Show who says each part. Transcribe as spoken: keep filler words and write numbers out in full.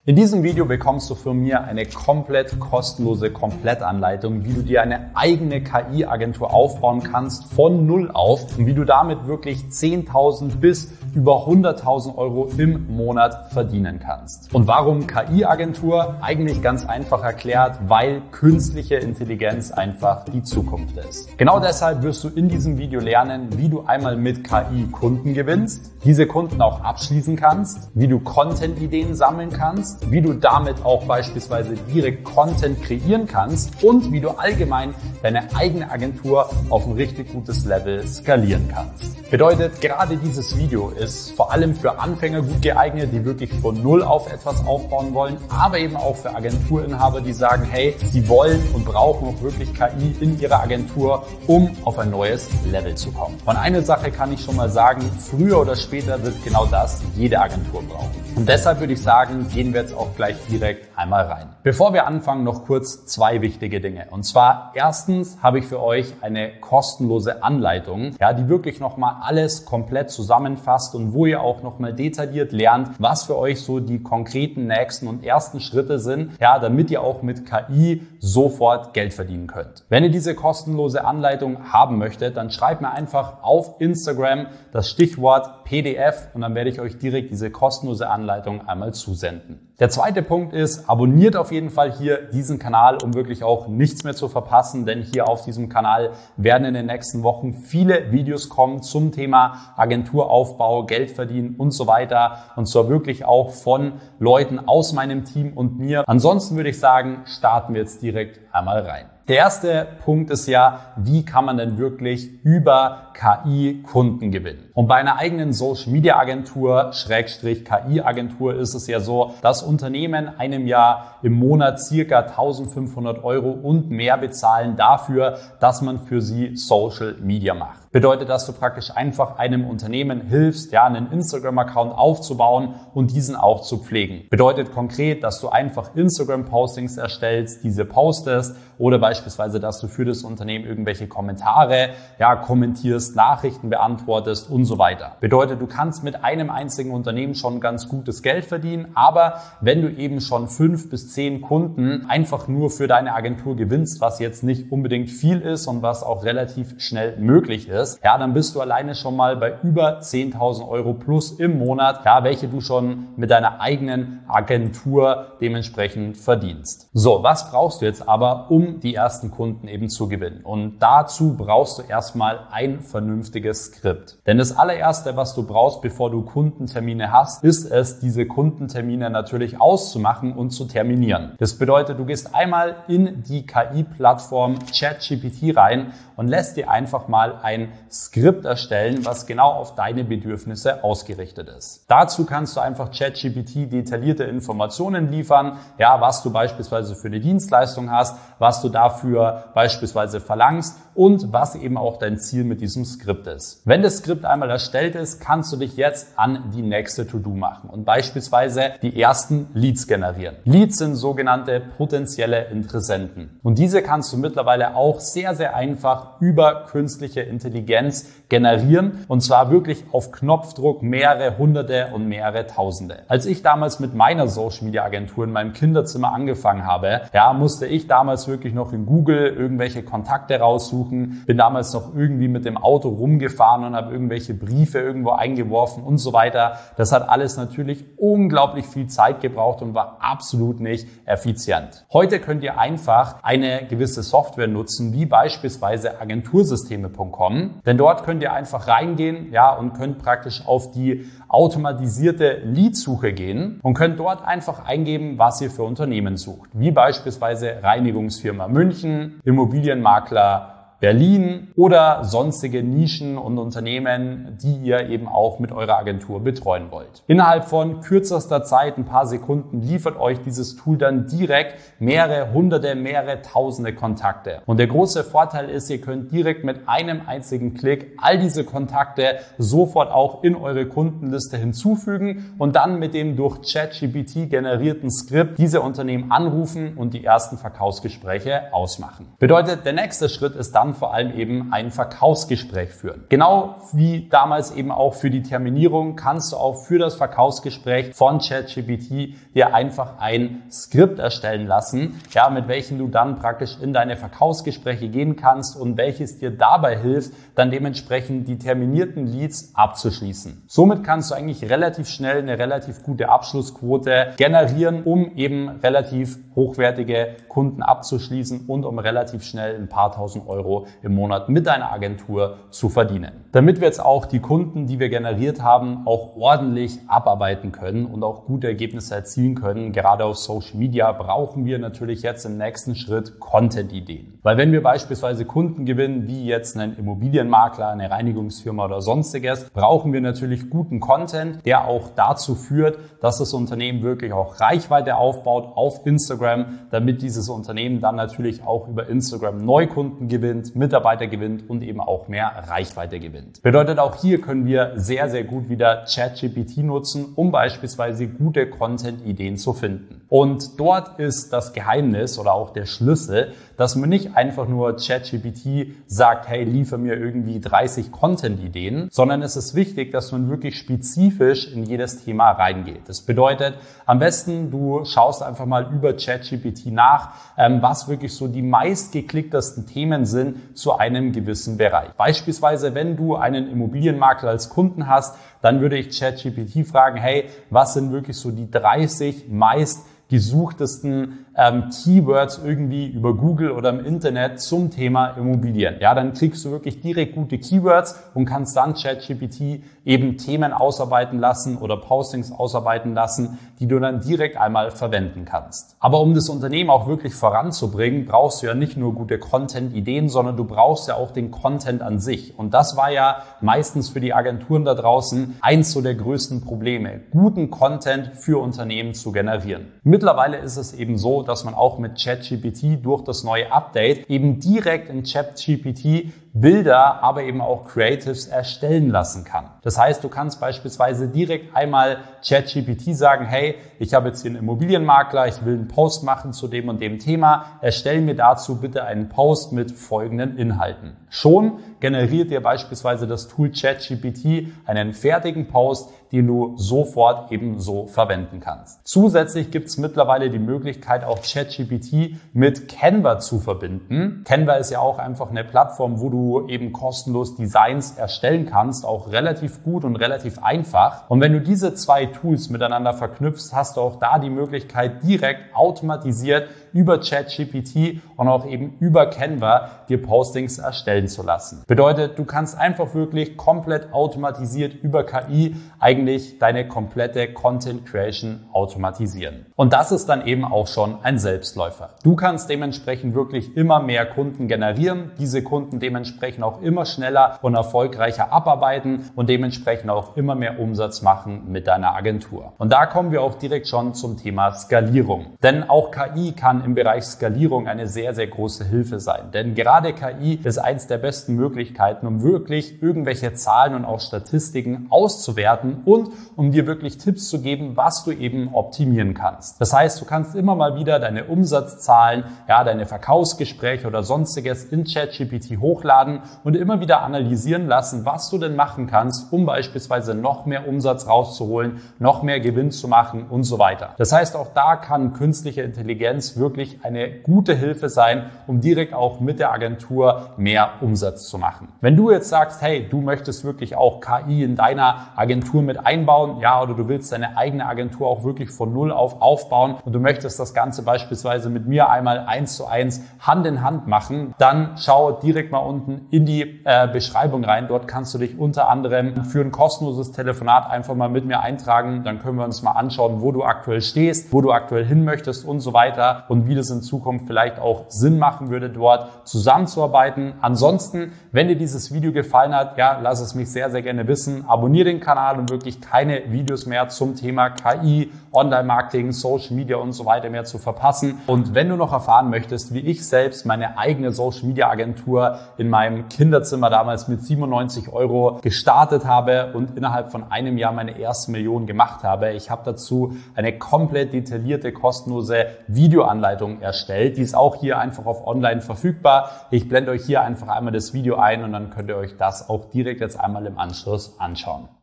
Speaker 1: In diesem Video bekommst du von mir eine komplett kostenlose Komplettanleitung, wie du dir eine eigene K I-Agentur aufbauen kannst von null auf und wie du damit wirklich zehntausend bis über hunderttausend Euro im Monat verdienen kannst. Und warum K I-Agentur? Eigentlich ganz einfach erklärt, weil künstliche Intelligenz einfach die Zukunft ist. Genau deshalb wirst du in diesem Video lernen, wie du einmal mit K I Kunden gewinnst, diese Kunden auch abschließen kannst, wie du Content-Ideen sammeln kannst, wie du damit auch beispielsweise direkt Content kreieren kannst und wie du allgemein deine eigene Agentur auf ein richtig gutes Level skalieren kannst. Bedeutet, gerade dieses Video ist vor allem für Anfänger gut geeignet, die wirklich von null auf etwas aufbauen wollen, aber eben auch für Agenturinhaber, die sagen, hey, sie wollen und brauchen auch wirklich K I in ihrer Agentur, um auf ein neues Level zu kommen. Und eine Sache kann ich schon mal sagen, früher oder später wird genau das jede Agentur brauchen. Und deshalb würde ich sagen, gehen wir jetzt auch gleich direkt einmal rein. Bevor wir anfangen, noch kurz zwei wichtige Dinge. Und zwar erstens habe ich für euch eine kostenlose Anleitung, ja, die wirklich nochmal alles komplett zusammenfasst und wo ihr auch nochmal detailliert lernt, was für euch so die konkreten nächsten und ersten Schritte sind, ja, damit ihr auch mit K I sofort Geld verdienen könnt. Wenn ihr diese kostenlose Anleitung haben möchtet, dann schreibt mir einfach auf Instagram das Stichwort P D F und dann werde ich euch direkt diese kostenlose Anleitung einmal zusenden. Der zweite Punkt ist, abonniert auf jeden Fall hier diesen Kanal, um wirklich auch nichts mehr zu verpassen, denn hier auf diesem Kanal werden in den nächsten Wochen viele Videos kommen zum Thema Agenturaufbau, Geld verdienen und so weiter und zwar wirklich auch von Leuten aus meinem Team und mir. Ansonsten würde ich sagen, starten wir jetzt direkt einmal rein. Der erste Punkt ist ja, wie kann man denn wirklich über K I Kunden gewinnen? Und bei einer eigenen Social Media Agentur, Schrägstrich K I Agentur, ist es ja so, dass Unternehmen einem ja im Monat circa eintausendfünfhundert Euro und mehr bezahlen dafür, dass man für sie Social Media macht. Bedeutet, dass du praktisch einfach einem Unternehmen hilfst, ja, einen Instagram-Account aufzubauen und diesen auch zu pflegen. Bedeutet konkret, dass du einfach Instagram-Postings erstellst, diese postest oder beispielsweise, dass du für das Unternehmen irgendwelche Kommentare, ja, kommentierst, Nachrichten beantwortest und so weiter. Bedeutet, du kannst mit einem einzigen Unternehmen schon ganz gutes Geld verdienen, aber wenn du eben schon fünf bis zehn Kunden einfach nur für deine Agentur gewinnst, was jetzt nicht unbedingt viel ist und was auch relativ schnell möglich ist, ja, dann bist du alleine schon mal bei über zehntausend Euro plus im Monat, ja, welche du schon mit deiner eigenen Agentur dementsprechend verdienst. So, was brauchst du jetzt aber, um die ersten Kunden eben zu gewinnen? Und dazu brauchst du erstmal ein vernünftiges Skript. Denn das allererste, was du brauchst, bevor du Kundentermine hast, ist es, diese Kundentermine natürlich auszumachen und zu terminieren. Das bedeutet, du gehst einmal in die K I-Plattform ChatGPT rein und lässt dir einfach mal ein Skript erstellen, was genau auf deine Bedürfnisse ausgerichtet ist. Dazu kannst du einfach ChatGPT detaillierte Informationen liefern, ja, was du beispielsweise für eine Dienstleistung hast, was du dafür beispielsweise verlangst und was eben auch dein Ziel mit diesem Skript ist. Wenn das Skript einmal erstellt ist, kannst du dich jetzt an die nächste To-Do machen und beispielsweise die ersten Leads generieren. Leads sind sogenannte potenzielle Interessenten und diese kannst du mittlerweile auch sehr, sehr einfach über künstliche Intelligenz generieren und zwar wirklich auf Knopfdruck mehrere Hunderte und mehrere Tausende. Als ich damals mit meiner Social Media Agentur in meinem Kinderzimmer angefangen habe, ja, musste ich damals wirklich noch in Google irgendwelche Kontakte raussuchen, bin damals noch irgendwie mit dem Auto rumgefahren und habe irgendwelche Briefe irgendwo eingeworfen und so weiter. Das hat alles natürlich unglaublich viel Zeit gebraucht und war absolut nicht effizient. Heute könnt ihr einfach eine gewisse Software nutzen, wie beispielsweise agentursysteme punkt com, denn dort könnt ihr einfach reingehen, ja, und könnt praktisch auf die automatisierte Leadsuche gehen und könnt dort einfach eingeben, was ihr für Unternehmen sucht, wie beispielsweise Reinigungsfirma München, Immobilienmakler Berlin oder sonstige Nischen und Unternehmen, die ihr eben auch mit eurer Agentur betreuen wollt. Innerhalb von kürzester Zeit, ein paar Sekunden, liefert euch dieses Tool dann direkt mehrere hunderte, mehrere tausende Kontakte. Und der große Vorteil ist, ihr könnt direkt mit einem einzigen Klick all diese Kontakte sofort auch in eure Kundenliste hinzufügen und dann mit dem durch ChatGPT generierten Skript diese Unternehmen anrufen und die ersten Verkaufsgespräche ausmachen. Bedeutet, der nächste Schritt ist dann dann vor allem eben ein Verkaufsgespräch führen. Genau wie damals eben auch für die Terminierung kannst du auch für das Verkaufsgespräch von ChatGPT dir einfach ein Skript erstellen lassen, ja, mit welchem du dann praktisch in deine Verkaufsgespräche gehen kannst und welches dir dabei hilft, dann dementsprechend die terminierten Leads abzuschließen. Somit kannst du eigentlich relativ schnell eine relativ gute Abschlussquote generieren, um eben relativ hochwertige Kunden abzuschließen und um relativ schnell ein paar tausend Euro im Monat mit deiner Agentur zu verdienen. Damit wir jetzt auch die Kunden, die wir generiert haben, auch ordentlich abarbeiten können und auch gute Ergebnisse erzielen können, gerade auf Social Media, brauchen wir natürlich jetzt im nächsten Schritt Content-Ideen. Weil wenn wir beispielsweise Kunden gewinnen, wie jetzt einen Immobilienmakler, eine Reinigungsfirma oder sonstiges, brauchen wir natürlich guten Content, der auch dazu führt, dass das Unternehmen wirklich auch Reichweite aufbaut auf Instagram, damit dieses Unternehmen dann natürlich auch über Instagram Neukunden gewinnt, Mitarbeiter gewinnt und eben auch mehr Reichweite gewinnt. Bedeutet, auch hier können wir sehr, sehr gut wieder ChatGPT nutzen, um beispielsweise gute Content-Ideen zu finden. Und dort ist das Geheimnis oder auch der Schlüssel, dass man nicht einfach nur ChatGPT sagt, hey, liefer mir irgendwie dreißig Content-Ideen, sondern es ist wichtig, dass man wirklich spezifisch in jedes Thema reingeht. Das bedeutet, am besten du schaust einfach mal über ChatGPT nach, was wirklich so die meistgeklicktesten Themen sind zu einem gewissen Bereich. Beispielsweise, wenn du einen Immobilienmakler als Kunden hast, dann würde ich ChatGPT fragen, hey, was sind wirklich so die dreißig meist gesuchtesten ähm, Keywords irgendwie über Google oder im Internet zum Thema Immobilien. Ja, dann kriegst du wirklich direkt gute Keywords und kannst dann ChatGPT eben Themen ausarbeiten lassen oder Postings ausarbeiten lassen, die du dann direkt einmal verwenden kannst. Aber um das Unternehmen auch wirklich voranzubringen, brauchst du ja nicht nur gute Content-Ideen, sondern du brauchst ja auch den Content an sich. Und das war ja meistens für die Agenturen da draußen eins so der größten Probleme, guten Content für Unternehmen zu generieren. Mittlerweile ist es eben so, dass man auch mit ChatGPT durch das neue Update eben direkt in ChatGPT Bilder, aber eben auch Creatives erstellen lassen kann. Das heißt, du kannst beispielsweise direkt einmal ChatGPT sagen, hey, ich habe jetzt hier einen Immobilienmakler, ich will einen Post machen zu dem und dem Thema, erstell mir dazu bitte einen Post mit folgenden Inhalten. Schon generiert dir beispielsweise das Tool ChatGPT einen fertigen Post, den du sofort ebenso verwenden kannst. Zusätzlich gibt es mittlerweile die Möglichkeit, auch ChatGPT mit Canva zu verbinden. Canva ist ja auch einfach eine Plattform, wo du eben kostenlos Designs erstellen kannst, auch relativ gut und relativ einfach. Und wenn du diese zwei Tools miteinander verknüpfst, hast du auch da die Möglichkeit, direkt automatisiert über ChatGPT und auch eben über Canva dir Postings erstellen zu lassen. Bedeutet, du kannst einfach wirklich komplett automatisiert über K I eigentlich deine komplette Content Creation automatisieren. Und das ist dann eben auch schon ein Selbstläufer. Du kannst dementsprechend wirklich immer mehr Kunden generieren, diese Kunden dementsprechend auch immer schneller und erfolgreicher abarbeiten und dementsprechend auch immer mehr Umsatz machen mit deiner Agentur. Und da kommen wir auch direkt schon zum Thema Skalierung. Denn auch K I kann im Bereich Skalierung eine sehr, sehr große Hilfe sein. Denn gerade K I ist eins der besten Möglichkeiten, um wirklich irgendwelche Zahlen und auch Statistiken auszuwerten und um dir wirklich Tipps zu geben, was du eben optimieren kannst. Das heißt, du kannst immer mal wieder deine Umsatzzahlen, ja, deine Verkaufsgespräche oder sonstiges in ChatGPT hochladen und immer wieder analysieren lassen, was du denn machen kannst, um beispielsweise noch mehr Umsatz rauszuholen, noch mehr Gewinn zu machen und so weiter. Das heißt, auch da kann künstliche Intelligenz wirklich eine gute Hilfe sein, um direkt auch mit der Agentur mehr Umsatz zu machen. Wenn du jetzt sagst, hey, du möchtest wirklich auch K I in deiner Agentur mit einbauen, ja, oder du willst deine eigene Agentur auch wirklich von null auf aufbauen und du möchtest das Ganze beispielsweise mit mir einmal eins zu eins Hand in Hand machen, dann schau direkt mal unten in die äh, Beschreibung rein. Dort kannst du dich unter anderem für ein kostenloses Telefonat einfach mal mit mir eintragen. Dann können wir uns mal anschauen, wo du aktuell stehst, wo du aktuell hin möchtest und so weiter und wie das in Zukunft vielleicht auch Sinn machen würde, dort zusammenzuarbeiten. Ansonsten, wenn dir dieses Video gefallen hat, ja, lass es mich sehr, sehr gerne wissen. Abonniere den Kanal, um wirklich keine Videos mehr zum Thema K I, Online-Marketing, Social Media und so weiter mehr zu verpassen. Und wenn du noch erfahren möchtest, wie ich selbst meine eigene Social-Media-Agentur in meinem Kinderzimmer damals mit siebenundneunzig Euro gestartet habe und innerhalb von einem Jahr meine erste Million gemacht habe. Ich habe dazu eine komplett detaillierte, kostenlose Videoanleitung erstellt. Die ist auch hier einfach auf online verfügbar. Ich blende euch hier einfach einmal das Video ein und dann könnt ihr euch das auch direkt jetzt einmal im Anschluss anschauen.